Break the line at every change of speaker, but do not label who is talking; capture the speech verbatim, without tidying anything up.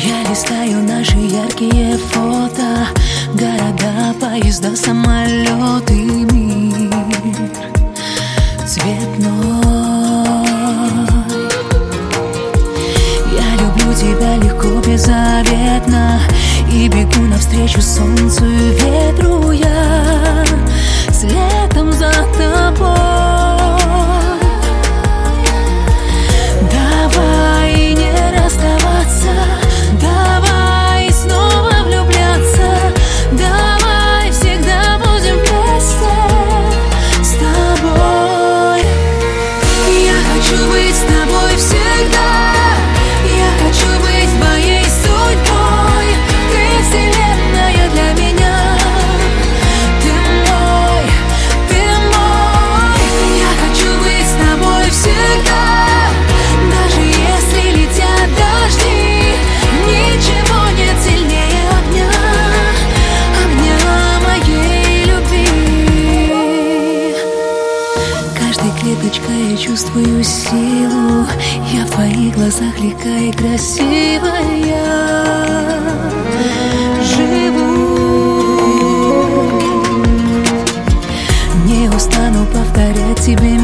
Я листаю наши яркие фото, города, поезда, самолеты, мир цветной. Я люблю тебя легко, беззаветно, и бегу навстречу солнцу и ветру я, следом за тобой. Давай не расставаться, давай снова влюбляться, давай всегда будем вместе с тобой. Я хочу быть с тобой всегда, я хочу быть твоей судьбой. Ты вселенная для меня, ты мой, ты мой. Я хочу быть с тобой всегда, даже если летят дожди. Ничего нет сильнее огня, огня моей любви. Каждой клеточкой я чувствую силу, я в твоих глазах легка и красивая живу. Не устану повторять тебе